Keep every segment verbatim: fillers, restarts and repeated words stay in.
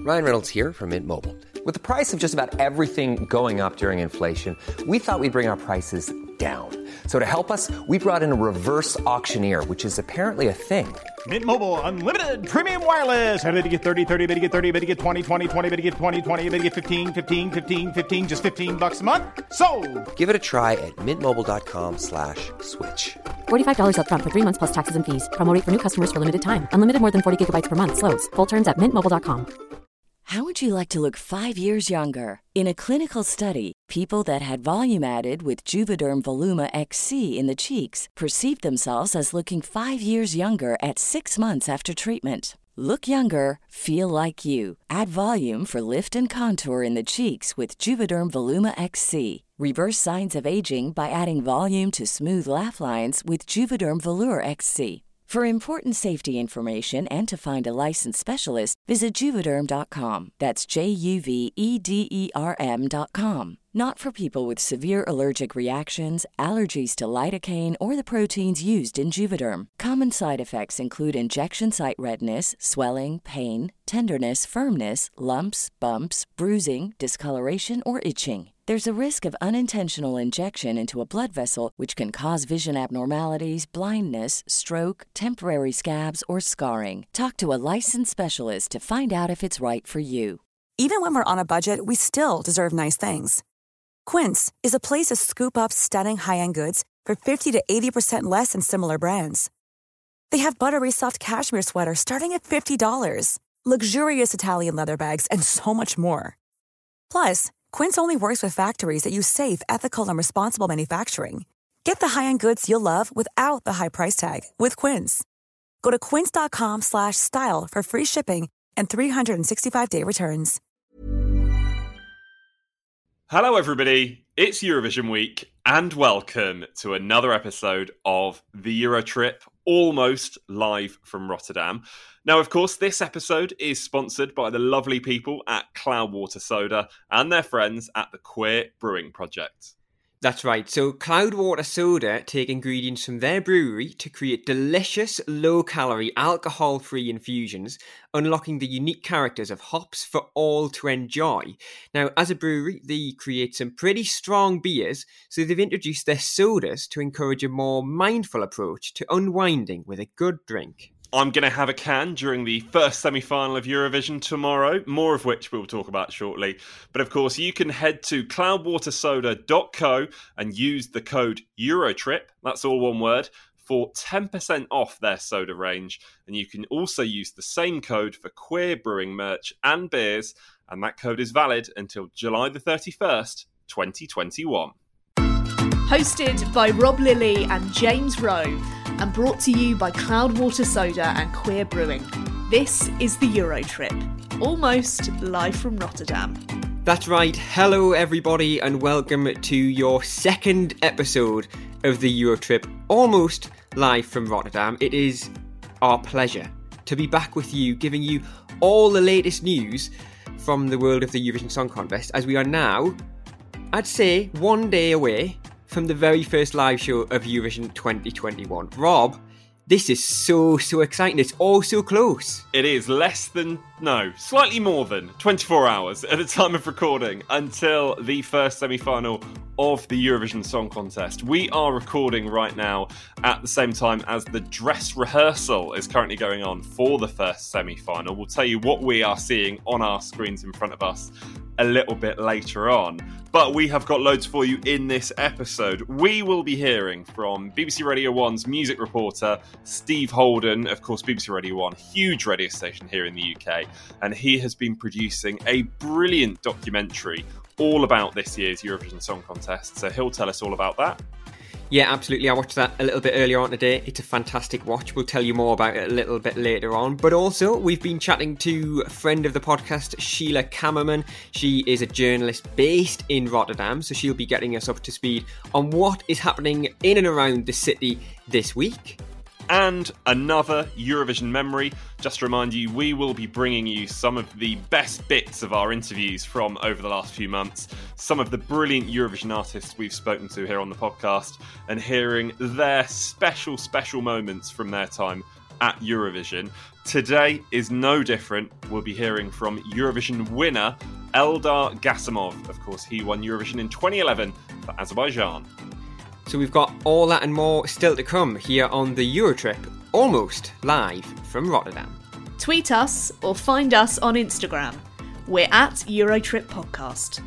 Ryan Reynolds here from Mint Mobile. With the price of just about everything going up during inflation, we thought we'd bring our prices down. So to help us, we brought in a reverse auctioneer, which is apparently a thing. Mint Mobile Unlimited Premium Wireless. How to get thirty, thirty, how to get thirty, how to get twenty, twenty, twenty, how to get twenty, twenty, how to get fifteen, fifteen, fifteen, fifteen, just fifteen bucks a month? Sold! Give it a try at mintmobile.com slash switch. forty-five dollars up front for three months plus taxes and fees. Promo rate for new customers for limited time. Unlimited more than forty gigabytes per month. Slows full terms at mint mobile dot com. How would you like to look five years younger? In a clinical study, people that had volume added with Juvederm Voluma X C in the cheeks perceived themselves as looking five years younger at six months after treatment. Look younger, feel like you. Add volume for lift and contour in the cheeks with Juvederm Voluma X C. Reverse signs of aging by adding volume to smooth laugh lines with Juvederm Volure X C. For important safety information and to find a licensed specialist, visit Juvederm dot com. That's J U V E D E R M dot com. Not for people with severe allergic reactions, allergies to lidocaine, or the proteins used in Juvederm. Common side effects include injection site redness, swelling, pain, tenderness, firmness, lumps, bumps, bruising, discoloration, or itching. There's a risk of unintentional injection into a blood vessel, which can cause vision abnormalities, blindness, stroke, temporary scabs, or scarring. Talk to a licensed specialist to find out if it's right for you. Even when we're on a budget, we still deserve nice things. Quince is a place to scoop up stunning high-end goods for fifty to eighty percent less than similar brands. They have buttery soft cashmere sweaters starting at fifty dollars, luxurious Italian leather bags, and so much more. Plus, Quince only works with factories that use safe, ethical, and responsible manufacturing. Get the high-end goods you'll love without the high price tag with Quince. Go to quince dot com slash style for free shipping and three sixty-five day returns. Hello everybody, it's Eurovision week and welcome to another episode of the Eurotrip, almost live from Rotterdam. Now, of course, this episode is sponsored by the lovely people at Cloudwater Soda and their friends at the Queer Brewing Project. That's right, so Cloudwater Soda take ingredients from their brewery to create delicious, low-calorie, alcohol-free infusions, unlocking the unique characters of hops for all to enjoy. Now, as a brewery, they create some pretty strong beers, so they've introduced their sodas to encourage a more mindful approach to unwinding with a good drink. I'm going to have a can during the first semi-final of Eurovision tomorrow, more of which we'll talk about shortly. But of course, you can head to cloudwater soda dot co and use the code Eurotrip, that's all one word, for ten percent off their soda range. And you can also use the same code for Queer Brewing merch and beers, and that code is valid until July the thirty-first, twenty twenty-one. Hosted by Rob Lilly and James Rowe, and brought to you by Cloudwater Soda and Queer Brewing. This is the Eurotrip, almost live from Rotterdam. That's right, hello everybody and welcome to your second episode of the Eurotrip, almost live from Rotterdam. It is our pleasure to be back with you, giving you all the latest news from the world of the Eurovision Song Contest, as we are now, I'd say, one day away from the very first live show of Eurovision twenty twenty-one. Rob, this is so, so exciting. It's all so close. It is less than, no, slightly more than twenty-four hours at the time of recording until the first semi-final of the Eurovision Song Contest. We are recording right now at the same time as the dress rehearsal is currently going on for the first semi-final. We'll tell you what we are seeing on our screens in front of us a little bit later on. But we have got loads for you in this episode. We will be hearing from B B C Radio one's music reporter, Steve Holden, of course, B B C Radio one, huge radio station here in the U K, and he has been producing a brilliant documentary all about this year's Eurovision Song Contest, so he'll tell us all about that. Yeah, absolutely. I watched that a little bit earlier on today. It's a fantastic watch. We'll tell you more about it a little bit later on. But also, we've been chatting to a friend of the podcast, Sheila Kammerman. She is a journalist based in Rotterdam, so she'll be getting us up to speed on what is happening in and around the city this week. And another Eurovision memory. Just to remind you, we will be bringing you some of the best bits of our interviews from over the last few months, some of the brilliant Eurovision artists we've spoken to here on the podcast, and hearing their special, special moments from their time at Eurovision. Today is no different. We'll be hearing from Eurovision winner Eldar Gasimov. Of course, he won Eurovision in twenty eleven for Azerbaijan. So we've got all that and more still to come here on the Eurotrip, almost live from Rotterdam. Tweet us or find us on Instagram. We're at Eurotrip Podcast.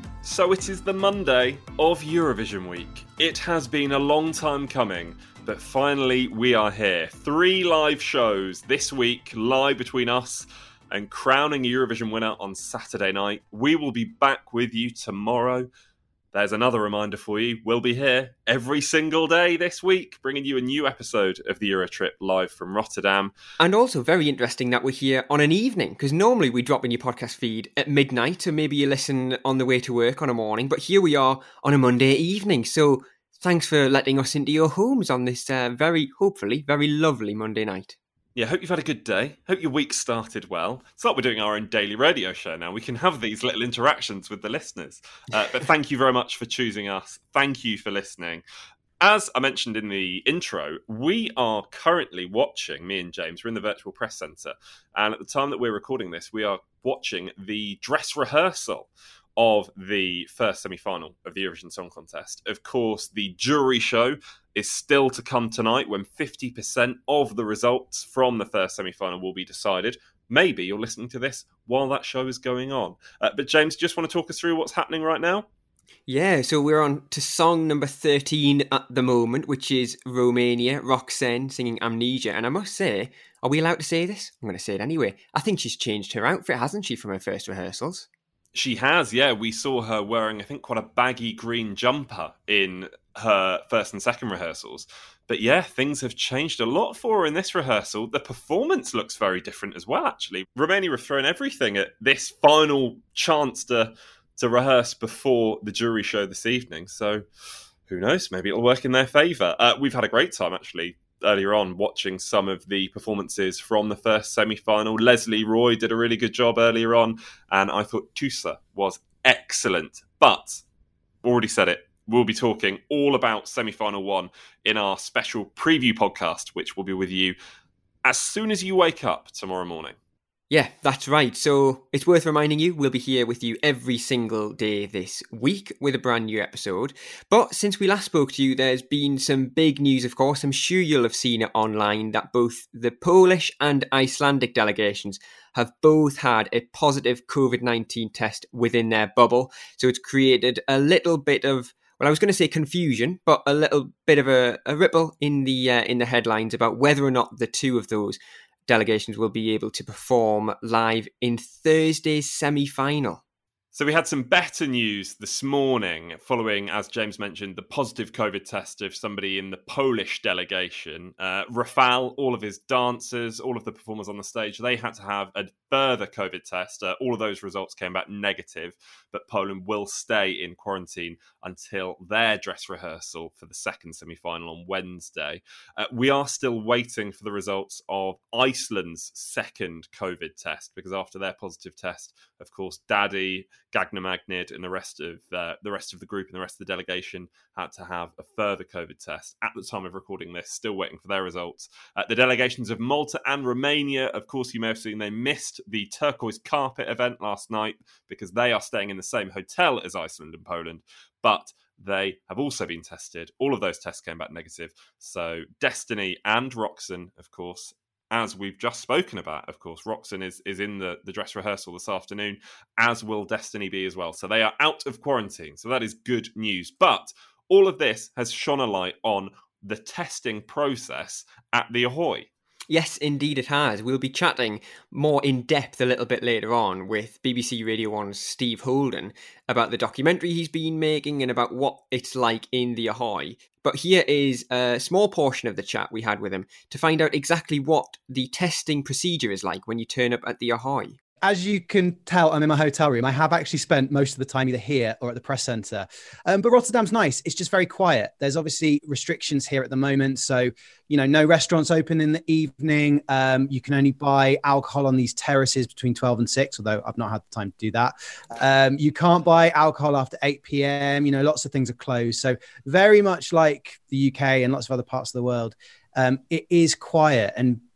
So it is the Monday of Eurovision week. It has been a long time coming, but finally we are here. Three live shows this week, live between us and crowning a Eurovision winner on Saturday night. We will be back with you tomorrow. There's another reminder for you. We'll be here every single day this week, bringing you a new episode of the Eurotrip live from Rotterdam. And also very interesting that we're here on an evening, because normally we drop in your podcast feed at midnight, or maybe you listen on the way to work on a morning, but here we are on a Monday evening. So thanks for letting us into your homes on this uh, very, hopefully, very lovely Monday night. Yeah, hope you've had a good day. Hope your week started well. It's like we're doing our own daily radio show now. We can have these little interactions with the listeners. Uh, but thank you very much for choosing us. Thank you for listening. As I mentioned in the intro, we are currently watching, me and James, we're in the Virtual Press Centre. And at the time that we're recording this, we are watching the dress rehearsal of the first semi-final of the Eurovision Song Contest. Of course, the jury show is still to come tonight when fifty percent of the results from the first semi-final will be decided. Maybe you're listening to this while that show is going on. Uh, but James, just want to talk us through what's happening right now? Yeah, so we're on to song number thirteen at the moment, which is Romania, Roxanne singing Amnesia. And I must say, are we allowed to say this? I'm going to say it anyway. I think she's changed her outfit, hasn't she, from her first rehearsals? She has, yeah. We saw her wearing, I think, quite a baggy green jumper in her first and second rehearsals. But yeah, things have changed a lot for her in this rehearsal. The performance looks very different as well, actually. Romania have thrown everything at this final chance to, to rehearse before the jury show this evening. So who knows? Maybe it'll work in their favour. Uh, we've had a great time, actually, earlier on watching some of the performances from the first semi-final. Leslie Roy did a really good job earlier on, and I thought Tusa was excellent. But, already said it, we'll be talking all about semi-final one in our special preview podcast, which will be with you as soon as you wake up tomorrow morning. Yeah, that's right. So it's worth reminding you, we'll be here with you every single day this week with a brand new episode. But since we last spoke to you, there's been some big news, of course. I'm sure you'll have seen it online that both the Polish and Icelandic delegations have both had a positive covid nineteen test within their bubble. So it's created a little bit of, well, I was going to say confusion, but a little bit of a, a ripple in the uh, in the headlines about whether or not the two of those delegations will be able to perform live in Thursday's semi-final. So we had some better news this morning following, as James mentioned, the positive COVID test of somebody in the Polish delegation. Uh, Rafał, all of his dancers, all of the performers on the stage, they had to have a further COVID test. Uh, all of those results came back negative, but Poland will stay in quarantine until their dress rehearsal for the second semi-final on Wednesday. Uh, we are still waiting for the results of Iceland's second COVID test, because after their positive test, of course, Daddy, Gagner Magnid and the rest of uh, the rest of the group and the rest of the delegation had to have a further COVID test. At the time of recording this, still waiting for their results. Uh, the delegations of Malta and Romania, of course, you may have seen they missed the turquoise carpet event last night because they are staying in the same hotel as Iceland and Poland, but they have also been tested. All of those tests came back negative. So Destiny and Roxanne, of course, as we've just spoken about, of course, Roxanne is, is in the, the dress rehearsal this afternoon, as will Destiny be as well. So they are out of quarantine. So that is good news. But all of this has shone a light on the testing process at the Ahoy. Yes, indeed it has. We'll be chatting more in depth a little bit later on with B B C Radio one's Steve Holden about the documentary he's been making and about what it's like in the Ahoy. But here is a small portion of the chat we had with him to find out exactly what the testing procedure is like when you turn up at the Ahoy. As you can tell, I'm in my hotel room. I have actually spent most of the time either here or at the press centre. Um, but Rotterdam's nice. It's just very quiet. There's obviously restrictions here at the moment. So, you know, no restaurants open in the evening. Um, you can only buy alcohol on these terraces between twelve and six, although I've not had the time to do that. Um, you can't buy alcohol after eight p.m. You know, lots of things are closed. So very much like the U K and lots of other parts of the world. Um, it is quiet, and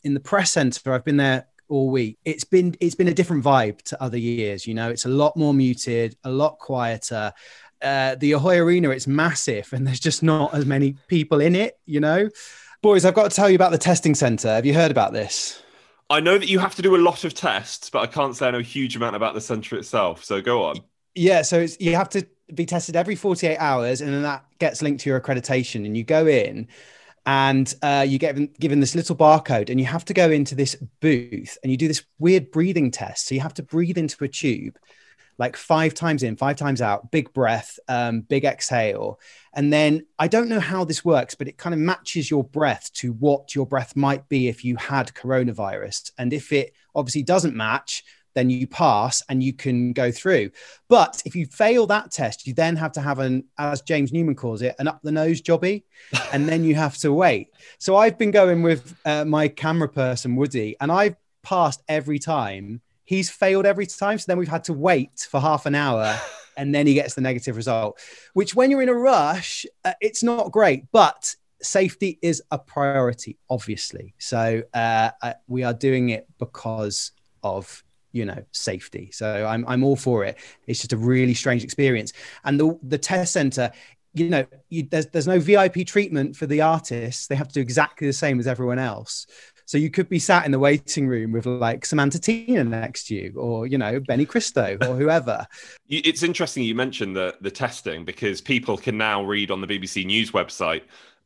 in the press centre, I've been there all week. It's been it's been a different vibe to other years. You know, it's a lot more muted, a lot quieter. Uh, the Ahoy Arena, it's massive, and there's just not as many people in it. You know, boys, I've got to tell you about the testing centre. Have you heard about this? I know that you have to do a lot of tests, but I can't say I know a huge amount about the centre itself. So go on. Yeah, so it's, you have to be tested every forty-eight hours, and then that gets linked to your accreditation, and you go in. And uh, you get given this little barcode, and you have to go into this booth and you do this weird breathing test. So you have to breathe into a tube like five times in, five times out, big breath, um, big exhale. And then I don't know how this works, but it kind of matches your breath to what your breath might be if you had coronavirus. And if it obviously doesn't match, then you pass and you can go through. But if you fail that test, you then have to have an, as James Newman calls it, an up the nose jobby, and then you have to wait. So I've been going with uh, my camera person, Woody, and I've passed every time. He's failed every time. So then we've had to wait for half an hour and then he gets the negative result, which when you're in a rush, uh, it's not great, but safety is a priority, obviously. So uh, uh, we are doing it because of you know, safety. So I'm I'm all for it. It's just a really strange experience. And the the test center, you know, you, there's there's no V I P treatment for the artists. They have to do exactly the same as everyone else. So you could be sat in the waiting room with like Samantha Tina next to you, or you know, Benny Cristo or whoever. It's interesting you mentioned the the testing, because people can now read on the B B C News website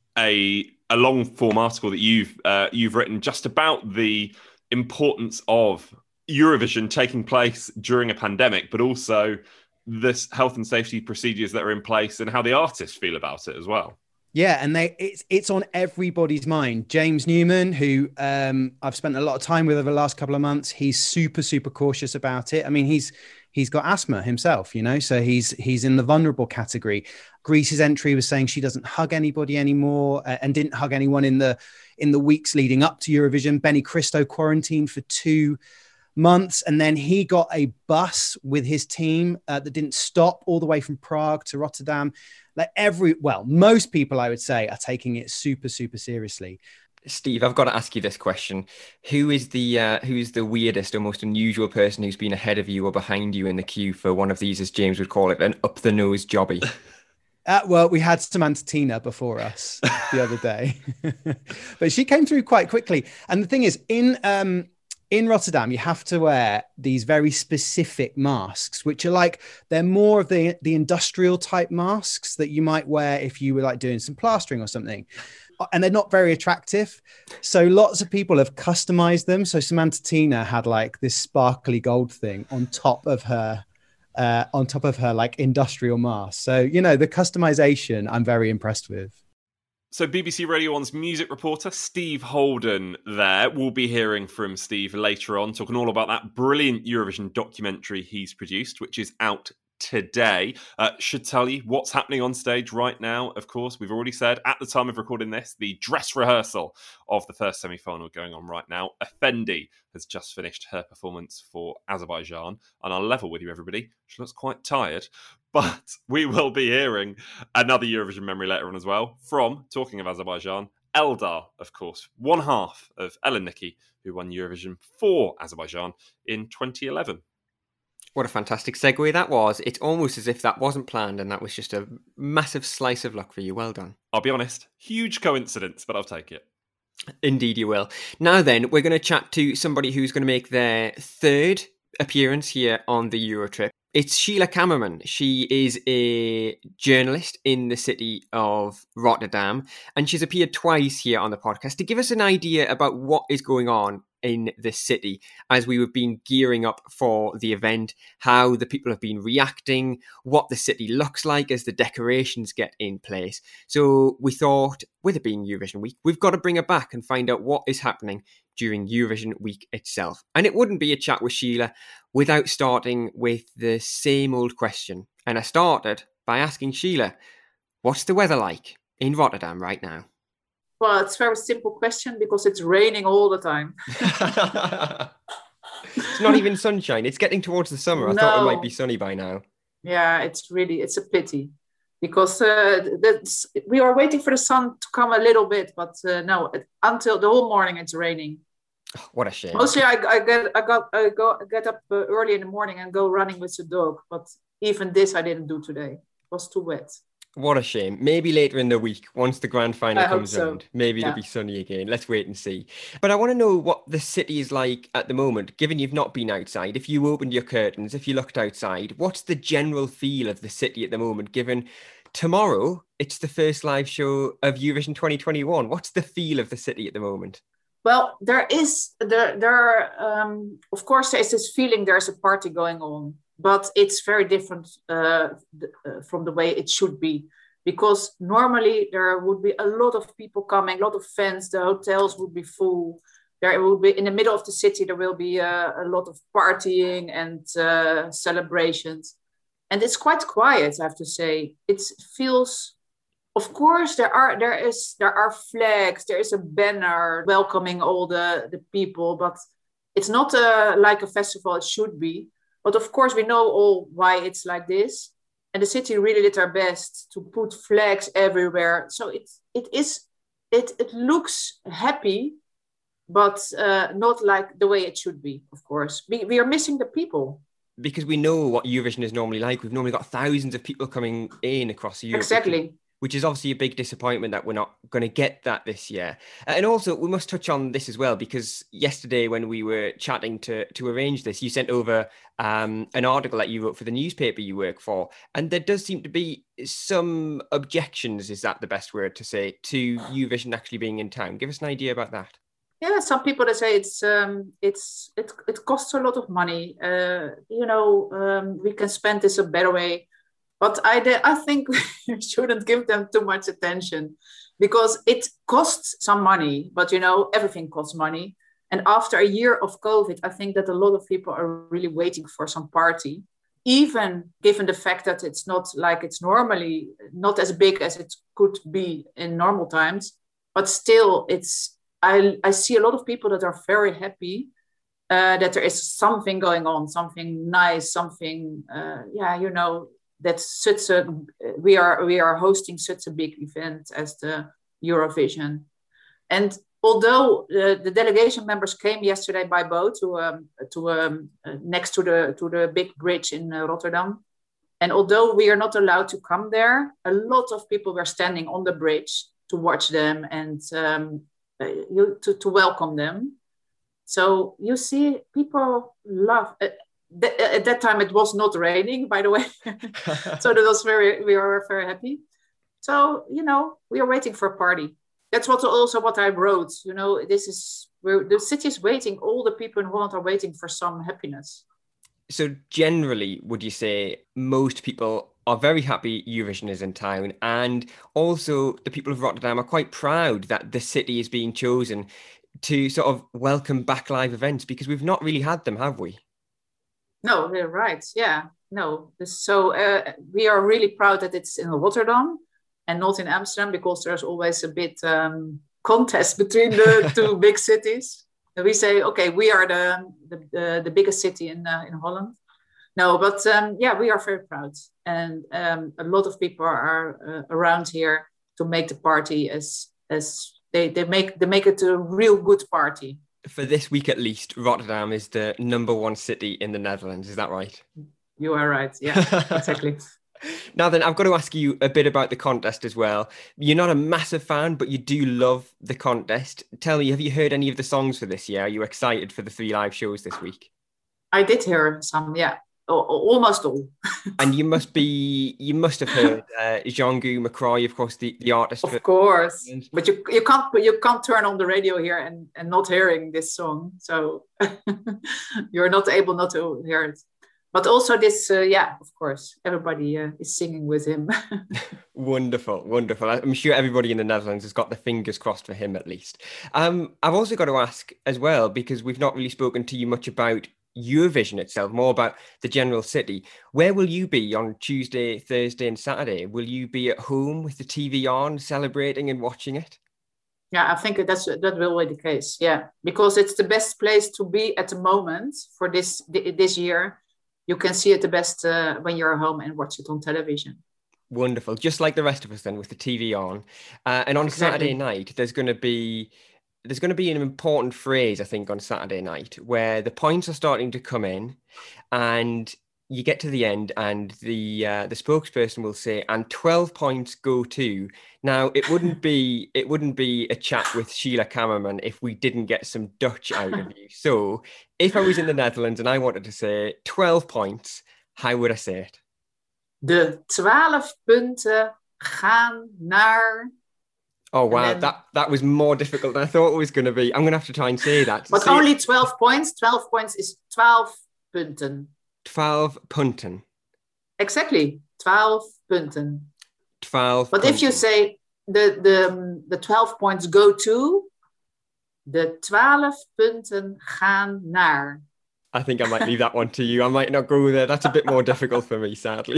a a long form article that you've uh, you've written just about the importance of Eurovision taking place during a pandemic, but also this health and safety procedures that are in place and how the artists feel about it as well. Yeah, and they it's it's on everybody's mind. James Newman, who um, I've spent a lot of time with over the last couple of months, he's super, super cautious about it. I mean, he's he's got asthma himself, you know, so he's he's in the vulnerable category. Greece's entry was saying she doesn't hug anybody anymore uh, and didn't hug anyone in the in the weeks leading up to Eurovision. Benny Cristo quarantined for two months, and then he got a bus with his team uh, that didn't stop all the way from Prague to Rotterdam. Like every, well, most people I would say are taking it super, super seriously. Steve, I've got to ask you this question: Who is the uh, who is the weirdest or most unusual person who's been ahead of you or behind you in the queue for one of these, as James would call it, an up the nose jobby? Uh, well, we had Samantha Tina before us the other day, but she came through quite quickly. And the thing is, in um, in Rotterdam, you have to wear these very specific masks, which are like, they're more of the, the industrial type masks that you might wear if you were like doing some plastering or something. And they're not very attractive. So lots of people have customized them. So Samantha Tina had like this sparkly gold thing on top of her, uh, on top of her like industrial mask. So, you know, the customization I'm very impressed with. So B B C Radio one's music reporter, Steve Holden there. We'll be hearing from Steve later on, talking all about that brilliant Eurovision documentary he's produced, which is out today. Uh, should tell you what's happening on stage right now. Of course, we've already said at the time of recording this, the dress rehearsal of the first semi-final going on right now. Effendi has just finished her performance for Azerbaijan, and I'll level with you, everybody, she looks quite tired. But we will be hearing another Eurovision memory later on as well from, talking of Azerbaijan, Eldar, of course, one half of Ellen Nicky, who won Eurovision for Azerbaijan in twenty eleven. What a fantastic segue that was. It's almost as if that wasn't planned and that was just a massive slice of luck for you. Well done. I'll be honest, huge coincidence, but I'll take it. Indeed you will. Now then, we're going to chat to somebody who's going to make their third appearance here on the Eurotrip. It's Sheila Kammerman. She is a journalist in the city of Rotterdam, and she's appeared twice here on the podcast to give us an idea about what is going on in the city as we have been gearing up for the event, how the people have been reacting, what the city looks like as the decorations get in place. So we thought, with it being Eurovision week, we've got to bring her back and find out what is happening during Eurovision week itself. And it wouldn't be a chat with Sheila without starting with the same old question. And I started by asking Sheila, what's the weather like in Rotterdam right now? Well, it's a very simple question because it's raining all the time. It's not even sunshine. It's getting towards the summer. I no. thought it might be sunny by now. Yeah, it's really, it's a pity because uh, that's, we are waiting for the sun to come a little bit, but uh, no, until the whole morning it's raining. Oh, what a shame. Mostly, I, I get I got I go get up uh, early in the morning and go running with the dog. But even this, I didn't do today. It was too wet. What a shame. Maybe later in the week, once the grand final I comes hope so. around, maybe Yeah. it'll be sunny again. Let's wait and see. But I want to know what the city is like at the moment, given you've not been outside. If you opened your curtains, if you looked outside, what's the general feel of the city at the moment, given tomorrow it's the first live show of Eurovision twenty twenty-one? What's the feel of the city at the moment? Well, there is there there um, of course there is this feeling there's a party going on, but it's very different uh, th- uh, from the way it should be, because normally there would be a lot of people coming, a lot of fans, the hotels would be full. There will be in the middle of the city there will be a, a lot of partying and uh, celebrations, and it's quite quiet. I have to say, it feels. Of course, there are there is there are flags. There is a banner welcoming all the, the people, but it's not a, like a festival. It should be, but of course we know all why it's like this. And the city really did their best to put flags everywhere. So it it is it it looks happy, but uh, not like the way it should be. Of course, we we are missing the people. Because we know what Eurovision is normally like. We've normally got thousands of people coming in across Europe. Exactly. Which is obviously a big disappointment that we're not going to get that this year. And also, we must touch on this as well, because yesterday when we were chatting to, to arrange this, you sent over um, an article that you wrote for the newspaper you work for. And there does seem to be some objections, is that the best word to say, to Eurovision actually being in town. Give us an idea about that. Yeah, some people that say it's um, it's it it costs a lot of money. Uh, you know, um, we can spend this a better way. But I, I think we shouldn't give them too much attention, because it costs some money. But, you know, everything costs money. And after a year of COVID, I think that a lot of people are really waiting for some party, even given the fact that it's not like it's normally not as big as it could be in normal times. But still, it's I, I see a lot of people that are very happy uh, that there is something going on, something nice, something, uh, yeah, you know, that's such a we are we are hosting such a big event as the Eurovision. And although uh, the delegation members came yesterday by boat to um, to um, uh, next to the to the big bridge in uh, Rotterdam, and although we are not allowed to come there, a lot of people were standing on the bridge to watch them and um, uh, you, to to welcome them. So you see, people love. Uh, Th- at that time it was not raining, by the way. So that was very we were very happy. So, you know, we are waiting for a party. That's what also what I wrote. You know, this is where the city is waiting. All the people in Holland are waiting for some happiness. So generally, would you say most people are very happy Eurovision is in town, and also the people of Rotterdam are quite proud that the city is being chosen to sort of welcome back live events, because we've not really had them, have we? No, they're right. Yeah, no. So uh, we are really proud that it's in Rotterdam and not in Amsterdam, because there's always a bit um, contest between the two big cities. And we say, okay, we are the the, the, the biggest city in uh, in Holland. No, but um, yeah, we are very proud, and um, a lot of people are uh, around here to make the party as as they they make they make it a real good party. For this week at least, Rotterdam is the number one city in the Netherlands. Is that right? You are right. Yeah, exactly. Now then, I've got to ask you a bit about the contest as well. You're not a massive fan, but you do love the contest. Tell me, have you heard any of the songs for this year? Are you excited for the three live shows this week? I did hear some, yeah. Almost all. And you must be, you must have heard uh, Jean-Guy Macroy, of course, the, the artist. Of for- course, but you you can't you can't turn on the radio here and, and not hearing this song. So you're not able not to hear it. But also this, uh, yeah, of course, everybody uh, is singing with him. Wonderful, wonderful. I'm sure everybody in the Netherlands has got their fingers crossed for him at least. Um, I've also got to ask as well, because we've not really spoken to you much about Eurovision itself, more about the general city. Where will you be on Tuesday, Thursday and Saturday? Will you be at home with the T V on, celebrating and watching it? Yeah, I think that's that will be the case. Yeah, because it's the best place to be at the moment for this this year. You can see it the best uh, when you're home and watch it on television. Wonderful. Just like the rest of us then, with the T V on. Uh, and on Exactly. Saturday night, there's going to be there's going to be an important phrase, I think, on Saturday night where the points are starting to come in, and you get to the end, and the uh, the spokesperson will say, "And twelve points go to." Now, it wouldn't be it wouldn't be a chat with Sheila Kammerman if we didn't get some Dutch out of you. So, if I was in the Netherlands and I wanted to say twelve points, how would I say it? De twaalf punten gaan naar. Oh wow, then... that that was more difficult than I thought it was going to be. I'm going to have to try and say that. But say only it. twelve points. twelve points is twaalf punten. twaalf punten. Exactly, twaalf punten. twaalf. But punten. if you say the the the twelve points go to, de twaalf punten gaan naar. I think I might leave that one to you. I might not go there. That's a bit more difficult for me, sadly.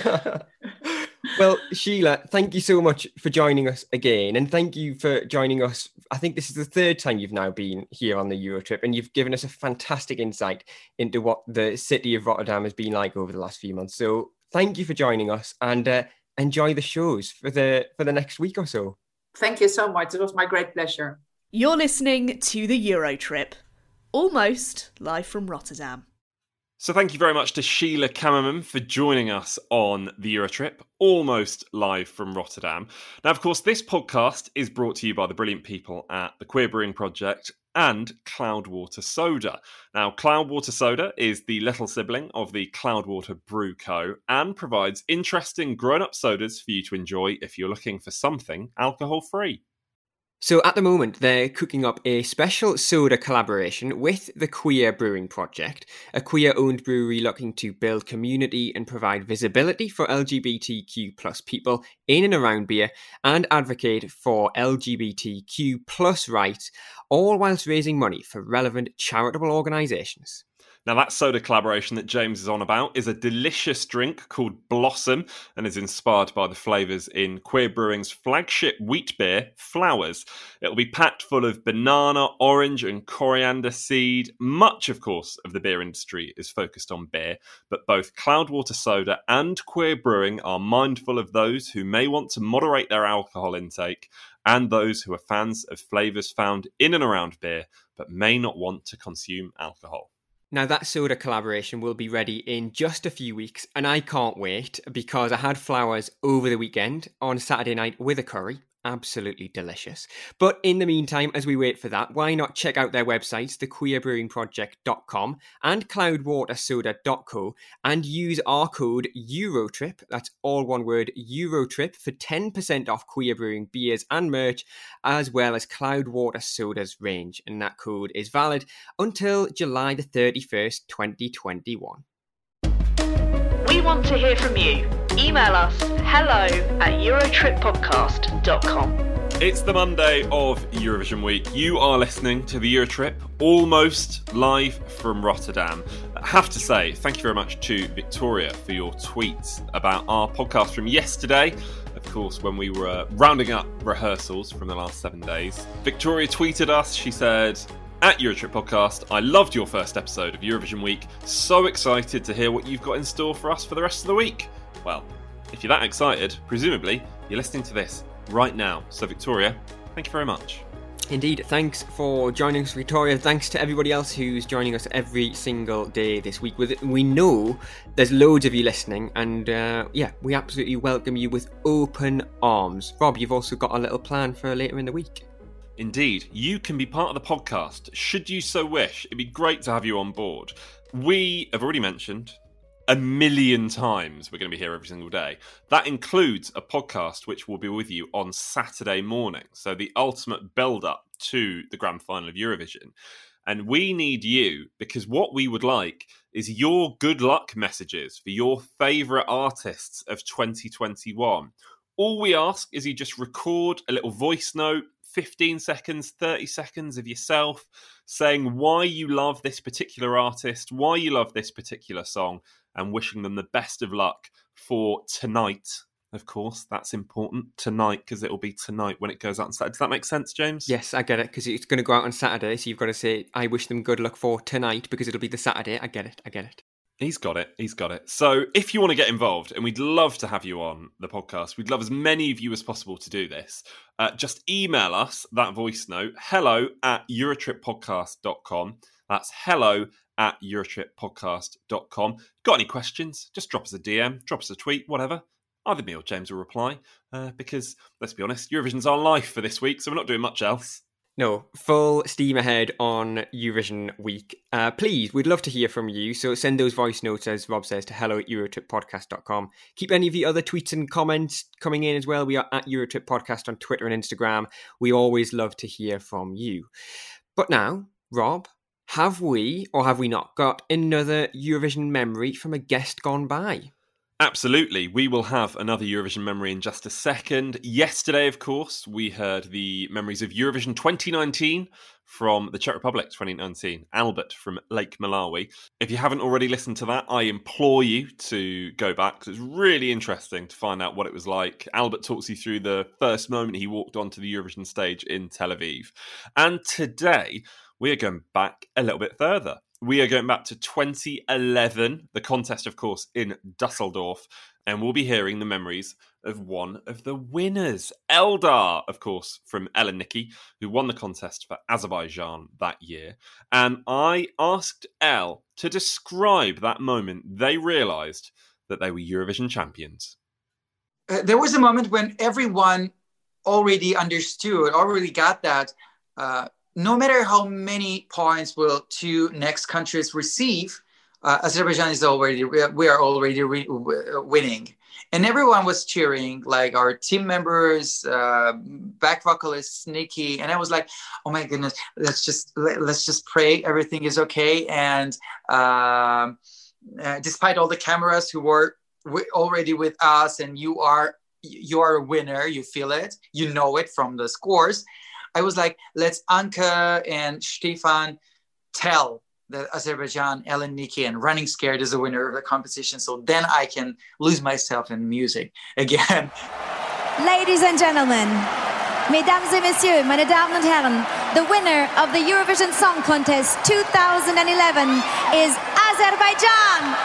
Well, Sheila, thank you so much for joining us again. And thank you for joining us. I think this is the third time you've now been here on the Eurotrip, and you've given us a fantastic insight into what the city of Rotterdam has been like over the last few months. So thank you for joining us, and uh, enjoy the shows for the for the next week or so. Thank you so much. It was my great pleasure. You're listening to the Eurotrip, almost live from Rotterdam. So thank you very much to Sheila Kammerman for joining us on the Eurotrip, almost live from Rotterdam. Now, of course, this podcast is brought to you by the brilliant people at the Queer Brewing Project and Cloudwater Soda. Now, Cloudwater Soda is the little sibling of the Cloudwater Brew Co. and provides interesting grown-up sodas for you to enjoy if you're looking for something alcohol-free. So at the moment, they're cooking up a special soda collaboration with the Queer Brewing Project, a queer-owned brewery looking to build community and provide visibility for L G B T Q plus people in and around beer and advocate for L G B T Q plus rights, all whilst raising money for relevant charitable organisations. Now, that soda collaboration that James is on about is a delicious drink called Blossom and is inspired by the flavours in Queer Brewing's flagship wheat beer, Flowers. It'll be packed full of banana, orange and coriander seed. Much, of course, of the beer industry is focused on beer, but both Cloudwater Soda and Queer Brewing are mindful of those who may want to moderate their alcohol intake and those who are fans of flavours found in and around beer but may not want to consume alcohol. Now, that soda collaboration will be ready in just a few weeks, and I can't wait because I had Flowers over the weekend on Saturday night with a curry. Absolutely delicious. But in the meantime, as we wait for that, why not check out their websites, the queer brewing project dot com and cloudwater soda dot co, and use our code Eurotrip, that's all one word, Eurotrip, for ten percent off Queer Brewing beers and merch, as well as Cloudwater Soda's range. And that code is valid until July the thirty-first, twenty twenty-one. We want to hear from you. Email us hello at eurotrip podcast dot com. It's the Monday of Eurovision week. You are listening to the Eurotrip, almost live from Rotterdam. I have to say, thank you very much to Victoria for your tweets about our podcast from yesterday. Of course, when we were rounding up rehearsals from the last seven days. Victoria tweeted us, she said, at Eurotrip Podcast, I loved your first episode of Eurovision Week. So excited to hear what you've got in store for us for the rest of the week. Well, if you're that excited, presumably you're listening to this right now. So Victoria, thank you very much. Indeed, thanks for joining us, Victoria. Thanks to everybody else who's joining us every single day this week. We know there's loads of you listening, and uh, yeah, we absolutely welcome you with open arms. Rob, you've also got a little plan for later in the week. Indeed, you can be part of the podcast should you so wish. It'd be great to have you on board. We have already mentioned a million times we're going to be here every single day. That includes a podcast which will be with you on Saturday morning. So the ultimate build-up to the grand final of Eurovision. And we need you because what we would like is your good luck messages for your favourite artists of twenty twenty-one. All we ask is you just record a little voice note, fifteen seconds, thirty seconds of yourself saying why you love this particular artist, why you love this particular song, and wishing them the best of luck for tonight. Of course, that's important, tonight, because it'll be tonight when it goes out on Saturday. Does that make sense, James? Yes, I get it, because it's going to go out on Saturday, so you've got to say, I wish them good luck for tonight, because it'll be the Saturday. I get it, I get it. He's got it. He's got it. So if you want to get involved, and we'd love to have you on the podcast, we'd love as many of you as possible to do this, uh, just email us that voice note, hello at eurotrippodcast dot com. That's hello at eurotrippodcast dot com. Got any questions? Just drop us a D M, drop us a tweet, whatever. Either me or James will reply, uh, because, let's be honest, Eurovision's our life for this week, so we're not doing much else. No, full steam ahead on Eurovision week. Uh, please, we'd love to hear from you. So send those voice notes, as Rob says, to hello at eurotrippodcast dot com. Keep any of the other tweets and comments coming in as well. We are at Eurotrip Podcast on Twitter and Instagram. We always love to hear from you. But now, Rob, have we, or have we not, got another Eurovision memory from a guest gone by? Absolutely. We will have another Eurovision memory in just a second. Yesterday, of course, we heard the memories of Eurovision twenty nineteen from the Czech Republic twenty nineteen, Albert from Lake Malawi. If you haven't already listened to that, I implore you to go back, because it's really interesting to find out what it was like. Albert talks you through the first moment he walked onto the Eurovision stage in Tel Aviv. And today, we are going back a little bit further. We are going back to twenty eleven, the contest, of course, in Dusseldorf, and we'll be hearing the memories of one of the winners, Eldar, of course, from Ellen Nicky, who won the contest for Azerbaijan that year. And I asked Elle to describe that moment they realised that they were Eurovision champions. Uh, there was a moment when everyone already understood, already got that uh, no matter how many points will two next countries receive, uh, Azerbaijan is already, we are already re- winning. And everyone was cheering, like our team members, uh, back vocalist Nikki. And I was like, oh my goodness, let's just, let, let's just pray everything is okay. And uh, uh, despite all the cameras who were w- already with us, and you are, you are a winner, you feel it, you know it from the scores. I was like, let's Anke and Stefan tell that Azerbaijan, Ellen Nicky, and Running Scared is the winner of the competition. So then I can lose myself in music again. Ladies and gentlemen, mesdames et messieurs, meine Damen und Herren, the winner of the Eurovision Song Contest twenty eleven is Azerbaijan.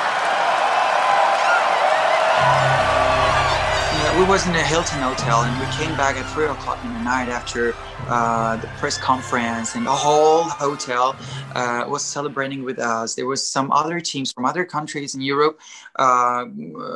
We was in a Hilton hotel, and we came back at three o'clock in the night after uh, the press conference, and the whole hotel uh, was celebrating with us. There was some other teams from other countries in Europe. Uh,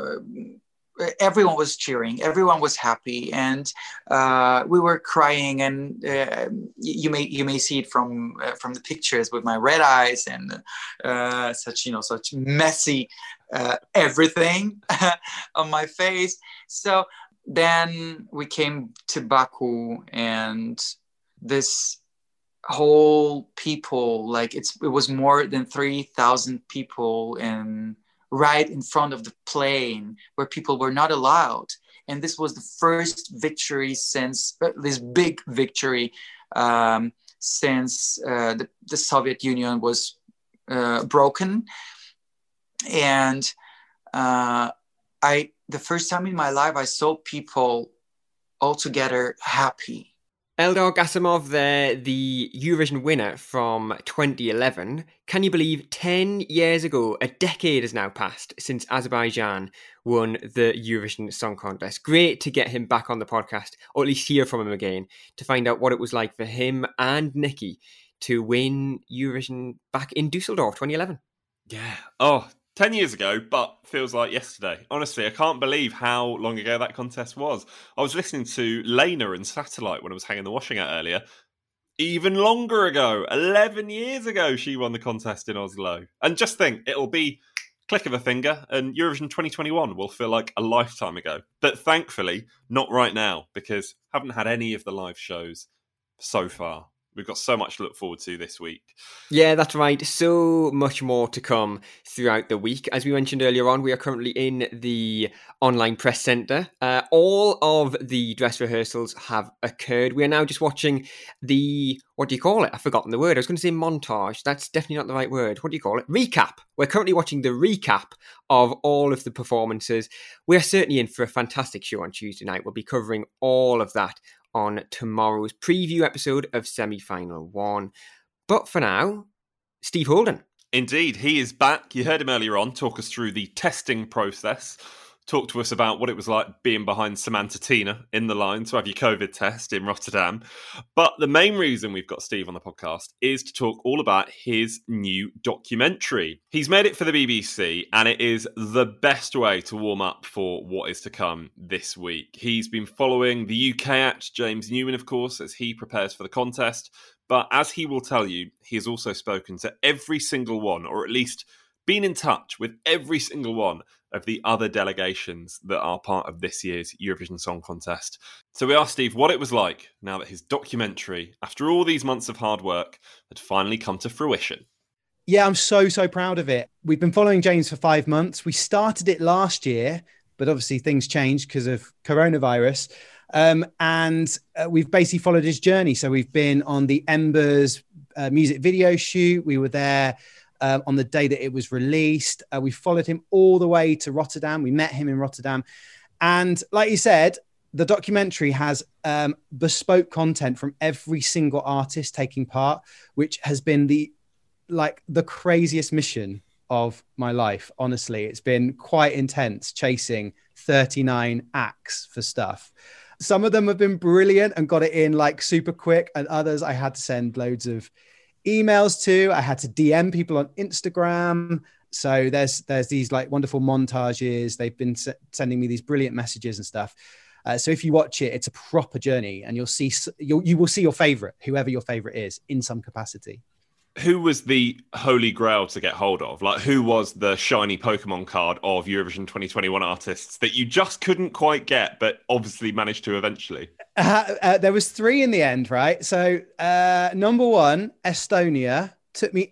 everyone was cheering. Everyone was happy, and uh, we were crying. And uh, you may you may see it from uh, from the pictures with my red eyes and uh, such you know such messy. Uh, everything on my face. So then we came to Baku, and this whole people, like it's it was more than three thousand people in right in front of the plane where people were not allowed. And this was the first victory since uh, this big victory um, since uh, the, the Soviet Union was uh, broken. And uh, I, the first time in my life, I saw people all together happy. Eldar Gasimov there, the Eurovision winner from twenty eleven. Can you believe ten years ago, a decade has now passed since Azerbaijan won the Eurovision Song Contest? Great to get him back on the podcast, or at least hear from him again, to find out what it was like for him and Nikki to win Eurovision back in Dusseldorf twenty eleven. Yeah. Oh, ten years ago, but feels like yesterday. Honestly, I can't believe how long ago that contest was. I was listening to Lena and Satellite when I was hanging the washing out earlier. Even longer ago, eleven years ago, she won the contest in Oslo. And just think, it'll be click of a finger, and Eurovision twenty twenty-one will feel like a lifetime ago. But thankfully, not right now, because I haven't had any of the live shows so far. We've got so much to look forward to this week. Yeah, that's right. So much more to come throughout the week. As we mentioned earlier on, we are currently in the online press centre. Uh, all of the dress rehearsals have occurred. We are now just watching the, what do you call it? I've forgotten the word. I was going to say montage. That's definitely not the right word. What do you call it? Recap. We're currently watching the recap of all of the performances. We are certainly in for a fantastic show on Tuesday night. We'll be covering all of that on tomorrow's preview episode of Semi-Final One. But for now, Steve Holden. Indeed, he is back. You heard him earlier on talk us through the testing process. Talk to us about what it was like being behind Samantha Tina in the line to have your COVID test in Rotterdam. But the main reason we've got Steve on the podcast is to talk all about his new documentary. He's made it for the B B C, and it is the best way to warm up for what is to come this week. He's been following the U K act, James Newman, of course, as he prepares for the contest. But as he will tell you, he has also spoken to every single one, or at least been in touch with every single one of the other delegations that are part of this year's Eurovision Song Contest. So we asked Steve what it was like now that his documentary, after all these months of hard work, had finally come to fruition. Yeah, I'm so, so proud of it. We've been following James for five months. We started it last year, but obviously things changed because of coronavirus. Um, and uh, we've basically followed his journey. So we've been on the Embers uh, music video shoot. We were there Um, on the day that it was released. Uh, we followed him all the way to Rotterdam. We met him in Rotterdam. And like you said, the documentary has um, bespoke content from every single artist taking part, which has been the like the craziest mission of my life. Honestly, it's been quite intense chasing thirty-nine acts for stuff. Some of them have been brilliant and got it in like super quick, and others I had to send loads of emails to. I had to D M people on Instagram. So there's there's these like wonderful montages. They've been s- sending me these brilliant messages and stuff. Uh, so if you watch it, it's a proper journey, and you'll see you'll, you will see your favorite, whoever your favorite is, in some capacity. Who was the holy grail to get hold of? Like, who was the shiny Pokemon card of Eurovision twenty twenty-one artists that you just couldn't quite get, but obviously managed to eventually? Uh, uh, there was three in the end, right? So uh, number one, Estonia. Took me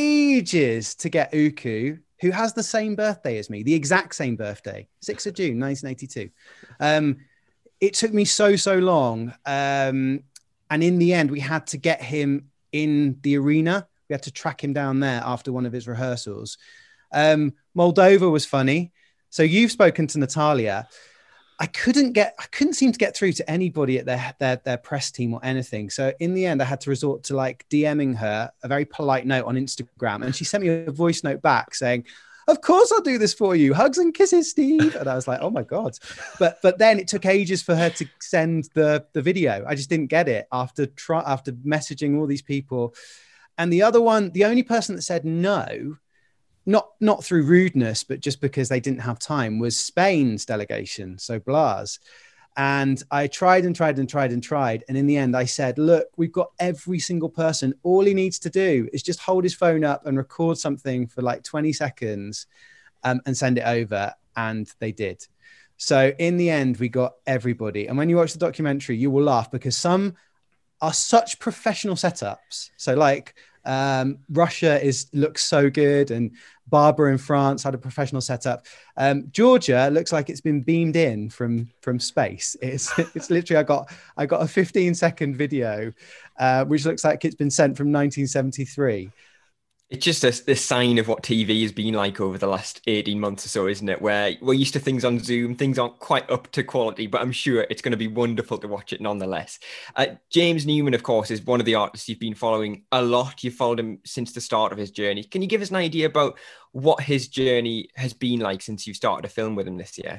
ages to get Uku, who has the same birthday as me, the exact same birthday, sixth of June, nineteen eighty-two. Um, it took me so, so long. Um, and in the end, we had to get him in the arena. We had to track him down there after one of his rehearsals. Um, Moldova was funny. So you've spoken to Natalia. I couldn't get, I couldn't seem to get through to anybody at their, their, their press team or anything. So in the end, I had to resort to like DMing her a very polite note on Instagram. And she sent me a voice note back saying, "Of course I'll do this for you. Hugs and kisses, Steve." And I was like, oh my God. But but then it took ages for her to send the, the video. I just didn't get it after try, after messaging all these people. And the other one, the only person that said no, not not through rudeness, but just because they didn't have time, was Spain's delegation, so Blas. And I tried and tried and tried and tried. And in the end, I said, look, we've got every single person. All he needs to do is just hold his phone up and record something for like twenty seconds um, and send it over. And they did. So in the end, we got everybody. And when you watch the documentary, you will laugh because some are such professional setups. So like um, Russia is looks so good, and Barbara in France had a professional setup. Um, Georgia looks like it's been beamed in from from space. It's it's literally I got I got a fifteen second video, uh, which looks like it's been sent from nineteen seventy-three. It's just a, a sign of what T V has been like over the last eighteen months or so, isn't it? Where we're used to things on Zoom, things aren't quite up to quality, but I'm sure it's going to be wonderful to watch it nonetheless. Uh, James Newman, of course, is one of the artists you've been following a lot. You've followed him since the start of his journey. Can you give us an idea about what his journey has been like since you started to film with him this year?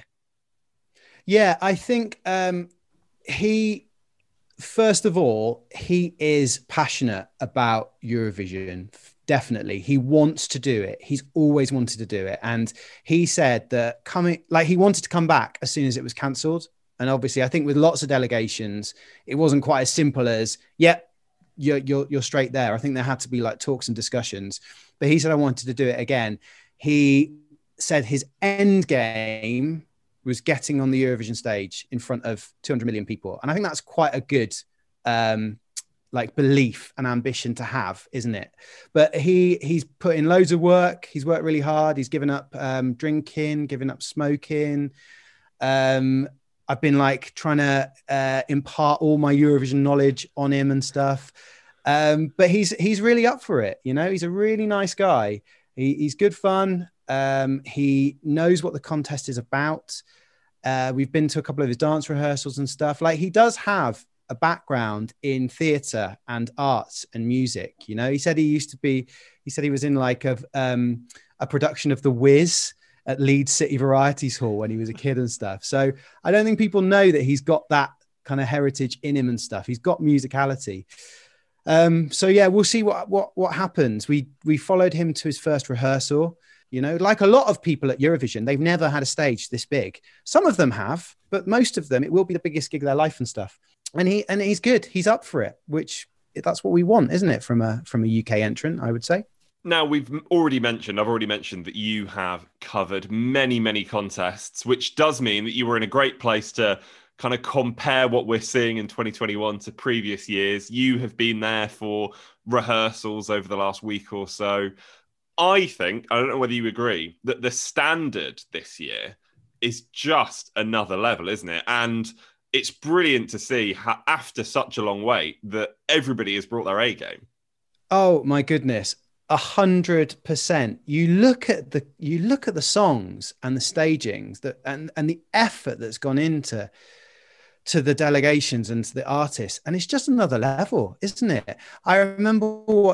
Yeah, I think um, he, first of all, he is passionate about Eurovision. Definitely. He wants to do it. He's always wanted to do it. And he said that coming, like he wanted to come back as soon as it was cancelled. And obviously, I think with lots of delegations, it wasn't quite as simple as, yeah, you're, you're, you're straight there. I think there had to be like talks and discussions. But he said, I wanted to do it again. He said his end game was getting on the Eurovision stage in front of two hundred million people. And I think that's quite a good um, like belief and ambition to have, isn't it? But he he's put in loads of work. He's worked really hard. He's given up um, drinking, given up smoking. Um, I've been like trying to uh, impart all my Eurovision knowledge on him and stuff. Um, but he's he's really up for it. You know, he's a really nice guy. He, he's good fun. Um, he knows what the contest is about. Uh, we've been to a couple of his dance rehearsals and stuff. Like he does have a background in theatre and arts and music. You know, he said he used to be, he said he was in like a, um, a production of The Wiz at Leeds City Varieties Hall when he was a kid and stuff. So I don't think people know that he's got that kind of heritage in him and stuff. He's got musicality. Um, so yeah, we'll see what, what, what happens. We, we followed him to his first rehearsal. You know, like a lot of people at Eurovision, they've never had a stage this big. Some of them have, but most of them, it will be the biggest gig of their life and stuff. And he and he's good. He's up for it, which that's what we want, isn't it? From a from a U K entrant, I would say. Now, we've already mentioned, I've already mentioned that you have covered many, many contests, which does mean that you were in a great place to kind of compare what we're seeing in twenty twenty-one to previous years. You have been there for rehearsals over the last week or so. I think, I don't know whether you agree, that the standard this year is just another level, isn't it? And it's brilliant to see how, after such a long wait, that everybody has brought their A game. Oh my goodness, a hundred percent. You look at the you look at the songs and the stagings that and and the effort that's gone into to the delegations and to the artists, and it's just another level, isn't it? I remember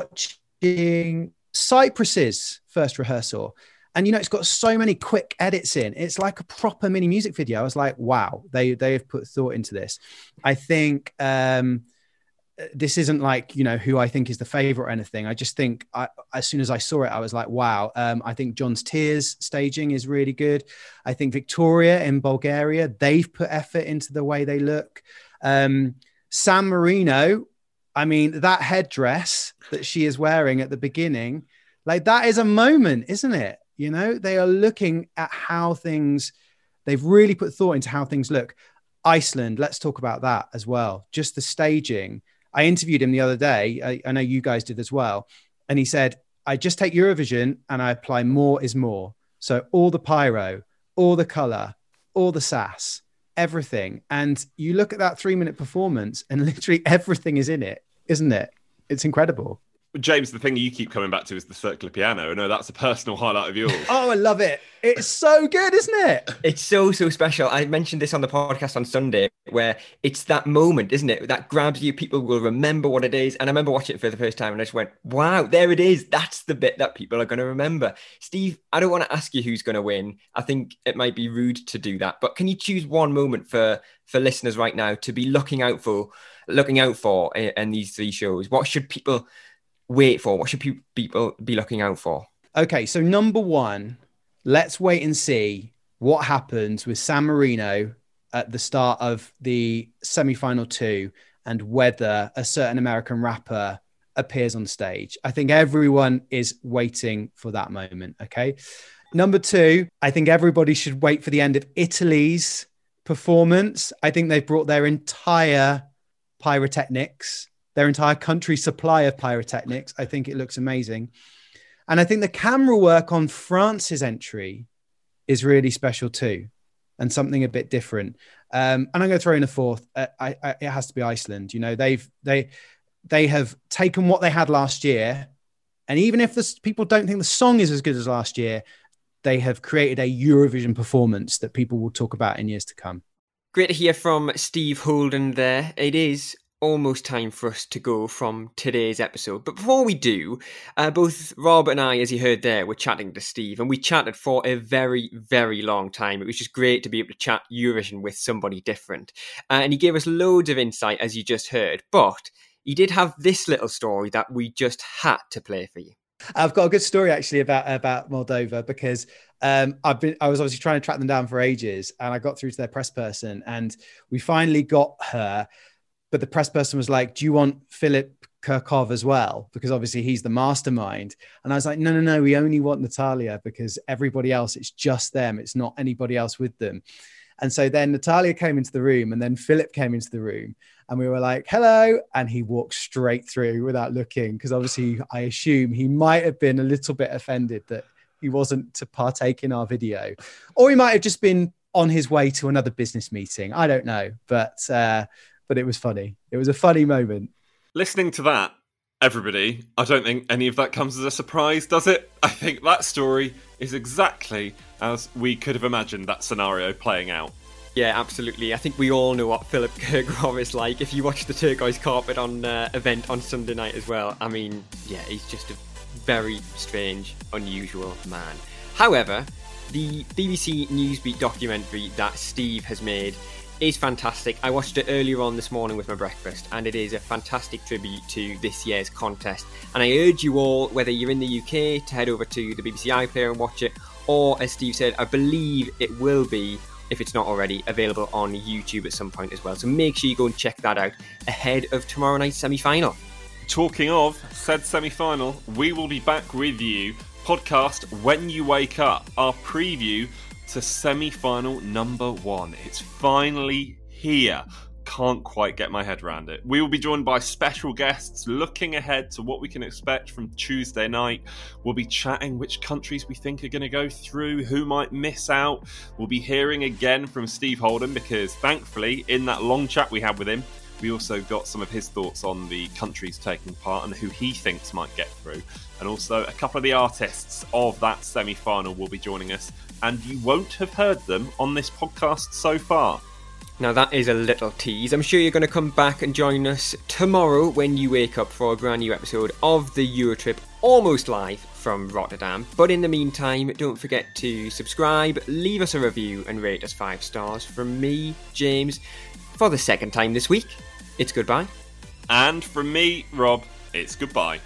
watching Cyprus's first rehearsal, and you know, it's got so many quick edits in. It's like a proper mini music video. I was like, wow, they they have put thought into this. I think um this isn't like, you know, who I think is the favorite or anything. I just think I, as soon as I saw it, I was like, wow. Um, I think John's Tears staging is really good. I think Victoria in Bulgaria, they've put effort into the way they look. Um, San Marino, I mean, that headdress that she is wearing at the beginning, like that is a moment, isn't it? You know, they are looking at how things, they've really put thought into how things look. Iceland, let's talk about that as well. Just the staging. I interviewed him the other day. I, I know you guys did as well. And he said, I just take Eurovision and I apply more is more. So all the pyro, all the color, all the sass, everything. And you look at that three minute performance and literally everything is in it, isn't it? It's incredible. James, the thing you keep coming back to is the circular piano. I know that's a personal highlight of yours. Oh, I love it. It's so good, isn't it? It's so, so special. I mentioned this on the podcast on Sunday, where it's that moment, isn't it? That grabs you. People will remember what it is. And I remember watching it for the first time and I just went, wow, there it is. That's the bit that people are going to remember. Steve, I don't want to ask you who's going to win. I think it might be rude to do that. But can you choose one moment for, for listeners right now to be looking out for, looking out for in, in these three shows? What should people wait for? What should pe- people be looking out for? Okay, so number one, let's wait and see what happens with San Marino at the start of the semi-final two and whether a certain American rapper appears on stage. I think everyone is waiting for that moment, okay? Number two, I think everybody should wait for the end of Italy's performance. I think they've brought their entire pyrotechnics, their entire country supply of pyrotechnics. I think it looks amazing. And I think the camera work on France's entry is really special too, and something a bit different. Um, and I'm going to throw in a fourth. Uh, I, I, it has to be Iceland. You know, they've, they, they have taken what they had last year. And even if the people don't think the song is as good as last year, they have created a Eurovision performance that people will talk about in years to come. Great to hear from Steve Holden there. It is almost time for us to go from today's episode. But before we do, uh, both Rob and I, as you heard there, were chatting to Steve, and we chatted for a very, very long time. It was just great to be able to chat Eurovision with somebody different. Uh, and he gave us loads of insight, as you just heard. But he did have this little story that we just had to play for you. I've got a good story actually about about Moldova, because um, I've been I was obviously trying to track them down for ages, and I got through to their press person, and we finally got her. But the press person was like, do you want Philip Kirkov as well? Because obviously he's the mastermind. And I was like, no, no, no, we only want Natalia, because everybody else, it's just them. It's not anybody else with them. And so then Natalia came into the room, and then Philip came into the room, and we were like, hello. And he walked straight through without looking, because obviously I assume he might have been a little bit offended that he wasn't to partake in our video, or he might have just been on his way to another business meeting. I don't know. But, uh, But it was funny. It was a funny moment. Listening to that, everybody, I don't think any of that comes as a surprise, does it? I think that story is exactly as we could have imagined that scenario playing out. Yeah, absolutely. I think we all know what Philip Kirkorov is like. If you watch the turquoise carpet on uh, event on Sunday night as well, I mean, yeah, he's just a very strange, unusual man. However, the B B C Newsbeat documentary that Steve has made is fantastic. I watched it earlier on this morning with my breakfast, and it is a fantastic tribute to this year's contest. And I urge you all, whether you're in the U K, to head over to the B B C iPlayer and watch it, or, as Steve said, I believe it will be, if it's not already, available on YouTube at some point as well. So make sure you go and check that out ahead of tomorrow night's semi-final. Talking of said semi-final, we will be back with you, podcast When You Wake Up, our preview to semi-final number one. It's finally here. Can't quite get my head around it. We will be joined by special guests looking ahead to what we can expect from Tuesday night. We'll be chatting which countries we think are going to go through, who might miss out. We'll be hearing again from Steve Holden, because thankfully in that long chat we had with him, we also got some of his thoughts on the countries taking part and who he thinks might get through. And also a couple of the artists of that semi-final will be joining us, and you won't have heard them on this podcast so far. Now that is a little tease. I'm sure you're going to come back and join us tomorrow when you wake up for a brand new episode of the Eurotrip, almost live from Rotterdam. But in the meantime, don't forget to subscribe, leave us a review and rate us five stars. From me, James, for the second time this week, it's goodbye. And from me, Rob, it's goodbye.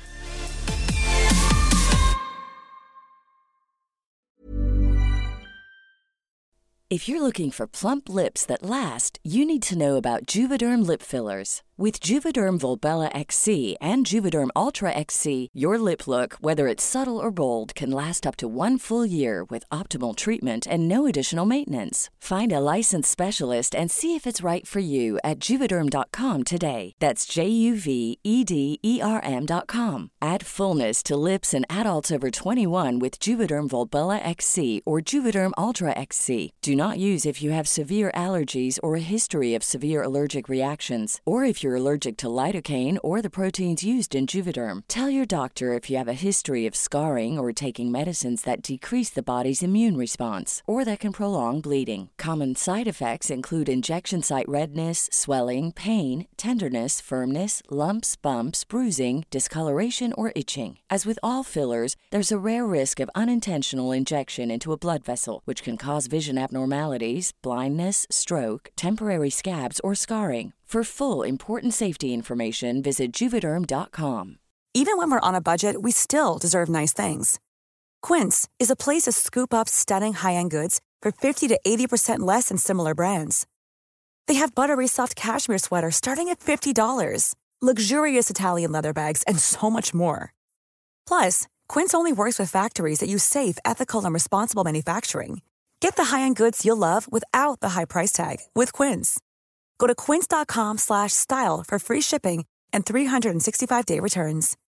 If you're looking for plump lips that last, you need to know about Juvederm lip fillers. With Juvederm Volbella X C and Juvederm Ultra X C, your lip look, whether it's subtle or bold, can last up to one full year with optimal treatment and no additional maintenance. Find a licensed specialist and see if it's right for you at Juvederm dot com today. That's J U V E D E R M dot com. Add fullness to lips in adults over twenty-one with Juvederm Volbella X C or Juvederm Ultra X C. Do not use if you have severe allergies or a history of severe allergic reactions, or if you're allergic to lidocaine or the proteins used in Juvederm. Tell your doctor if you have a history of scarring or taking medicines that decrease the body's immune response or that can prolong bleeding. Common side effects include injection site redness, swelling, pain, tenderness, firmness, lumps, bumps, bruising, discoloration, or itching. As with all fillers, there's a rare risk of unintentional injection into a blood vessel, which can cause vision abnormalities, blindness, stroke, temporary scabs, or scarring. For full, important safety information, visit Juvederm dot com. Even when we're on a budget, we still deserve nice things. Quince is a place to scoop up stunning high-end goods for fifty to eighty percent less than similar brands. They have buttery soft cashmere sweaters starting at fifty dollars, luxurious Italian leather bags, and so much more. Plus, Quince only works with factories that use safe, ethical, and responsible manufacturing. Get the high-end goods you'll love without the high price tag with Quince. Go to quince dot com slash style for free shipping and three sixty-five day returns.